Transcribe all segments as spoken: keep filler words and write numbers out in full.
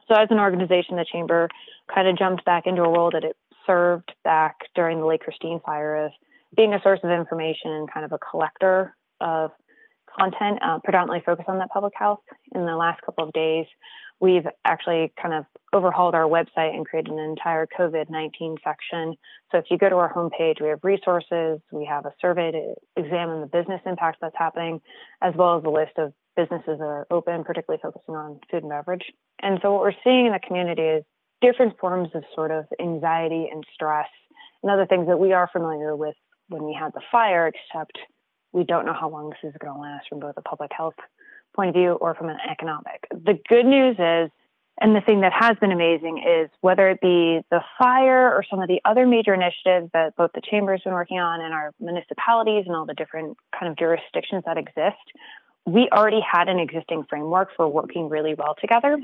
So as an organization, the Chamber kind of jumped back into a role that it served back during the Lake Christine fire of being a source of information and kind of a collector of content, uh, predominantly focused on that public health. In the last couple of days, we've actually kind of overhauled our website and created an entire COVID nineteen section. So if you go to our homepage, we have resources, we have a survey to examine the business impact that's happening, as well as a list of businesses that are open, particularly focusing on food and beverage. And so what we're seeing in the community is different forms of sort of anxiety and stress and other things that we are familiar with when we had the fire, except we don't know how long this is going to last from both a public health point of view or from an economic. The good news is, and the thing that has been amazing is whether it be the fire or some of the other major initiatives that both the Chamber has been working on and our municipalities and all the different kind of jurisdictions that exist, we already had an existing framework for working really well together.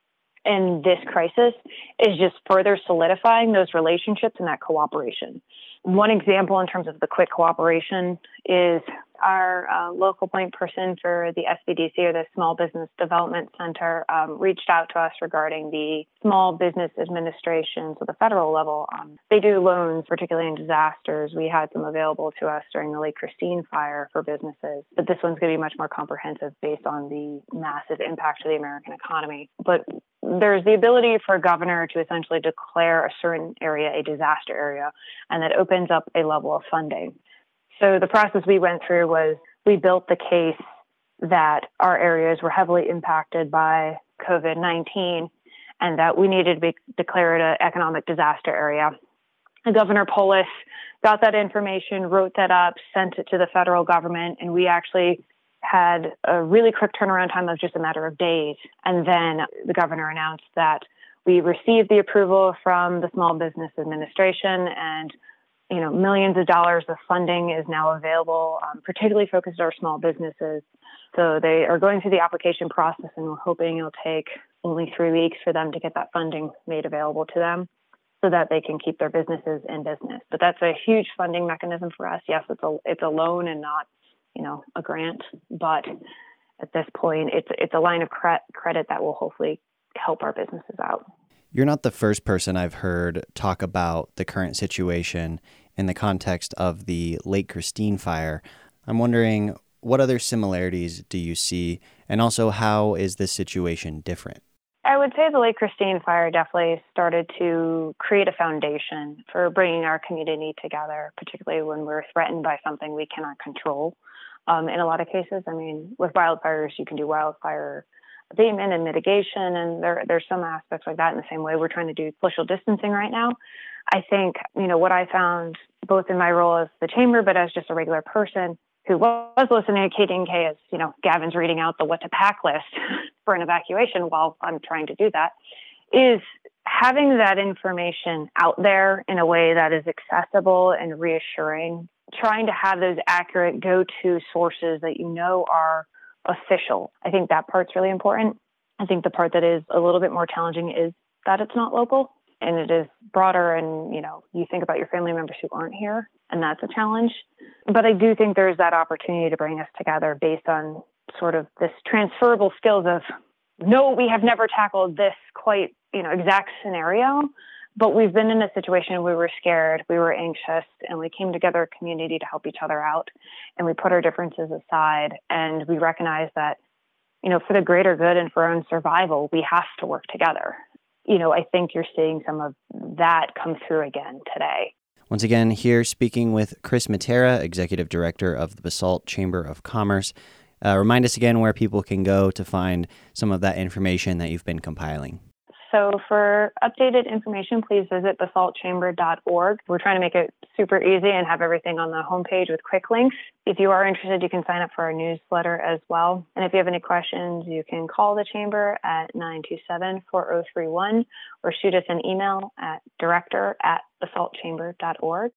And this crisis is just further solidifying those relationships and that cooperation. One example in terms of the quick cooperation is our uh, local point person for the S B D C, or the Small Business Development Center, um, reached out to us regarding the Small Business Administration, so the federal level. Um, they do loans, particularly in disasters. We had some available to us during the Lake Christine fire for businesses, but this one's going to be much more comprehensive based on the massive impact to the American economy. But there's the ability for a governor to essentially declare a certain area a disaster area, and that opens up a level of funding. So the process we went through was we built the case that our areas were heavily impacted by COVID nineteen and that we needed to be declared an economic disaster area. And Governor Polis got that information, wrote that up, sent it to the federal government, and we actually had a really quick turnaround time of just a matter of days. And then the governor announced that we received the approval from the Small Business Administration, and you know, millions of dollars of funding is now available, um, particularly focused on our small businesses. So they are going through the application process, and we're hoping it'll take only three weeks for them to get that funding made available to them so that they can keep their businesses in business. But that's a huge funding mechanism for us. Yes, it's a it's a loan and not, you know, a grant. But at this point, it's it's a line of cre- credit that will hopefully help our businesses out. You're not the first person I've heard talk about the current situation in the context of the Lake Christine fire. I'm wondering, what other similarities do you see? And also, how is this situation different? I would say the Lake Christine fire definitely started to create a foundation for bringing our community together, particularly when we're threatened by something we cannot control. Um, in a lot of cases, I mean, with wildfires, you can do wildfire abatement and mitigation, and there there's some aspects like that. In the same way we're trying to do social distancing right now. I think, you know, what I found both in my role as the Chamber, but as just a regular person who was listening to K D N K as, you know, Gavin's reading out the what to pack list for an evacuation while I'm trying to do that, is having that information out there in a way that is accessible and reassuring, trying to have those accurate go-to sources that you know are official. I think that part's really important. I think the part that is a little bit more challenging is that it's not local and it is broader, and, you know, you think about your family members who aren't here, and that's a challenge. But I do think there's that opportunity to bring us together based on sort of this transferable skills of, no, we have never tackled this quite, you know, exact scenario, but we've been in a situation where we were scared, we were anxious, and we came together a community to help each other out. And we put our differences aside, and we recognize that, you know, for the greater good and for our own survival, we have to work together. You know, I think you're seeing some of that come through again today. Once again, here speaking with Chris Matera, Executive Director of the Basalt Chamber of Commerce. Uh, remind us again where people can go to find some of that information that you've been compiling. So for updated information, please visit basalt chamber dot org. We're trying to make it super easy and have everything on the homepage with quick links. If you are interested, you can sign up for our newsletter as well. And if you have any questions, you can call the Chamber at nine two seven, four oh three one or shoot us an email at director at basalt chamber dot org.